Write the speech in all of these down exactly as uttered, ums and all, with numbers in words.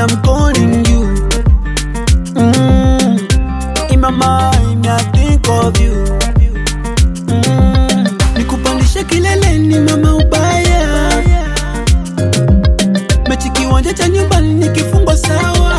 I'm calling you. Mm. In my mind, I think of you. Mm. Nikupandishe kileleni mama ubaya. Mechi kiwanja cha nyumbani nikifungwa sawa.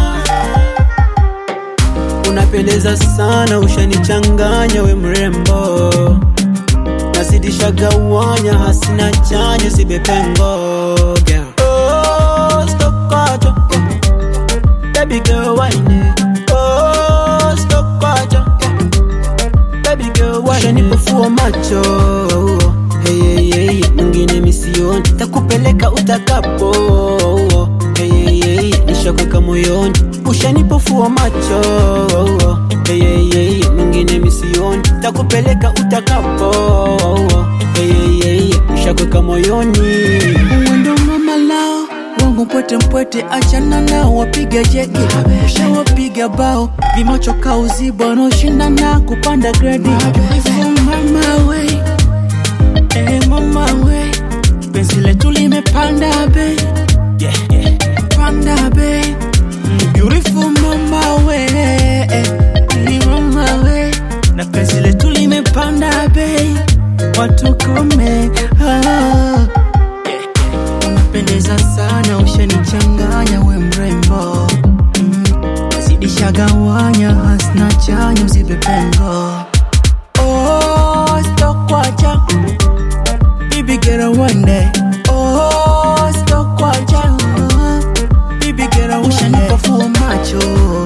Unapendeza sana, ushanichanganya we mrembo. Nazidisha gawanya, hasina chanya sibepengo. Girl, oh, stop kwacha. Baby girl, wine. Oh, stop kwacha. Baby girl, wine. Ushanipofua macho. Hey, hey, hey, mwingine misioni. Takupeleka utakapo. Hey, hey, hey, nishakweka moyoni. Ushanipofua macho. Hey, hey, hey, mwingine misioni. Takupeleka utakapo. Hey, hey, hey, nishakweka moyoni. Mwendo mama lao, wangu mpwete mpwete, achana nao wapiga jeki. Usha wapiga bao, vimacho kauziba no shindana kupanda grade. Mama we, eh mama we, penzi letu limepanda be, yeah, yeah, panda be. Beautiful mama we, eh, mama we, na penzi letu limepanda be. Watu kome, ah, unapendeza sana, ushanichanganya we mrembo. Mm, zidisha gawanya, hasna chanya usibepengo. Oh, stop kwacha, baby get a one day. Oh, stop kwacha, baby get a one day. Ushanipofua macho,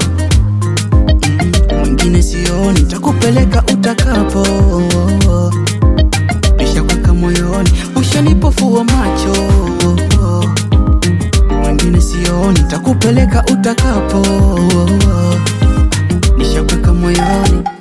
mm, mwingine sioni, takupeleka utakapo. Nishakweka moyoni, ushanipofua macho. Mwingine sioni, takupeleka utakapo. Nishakweka moyoni.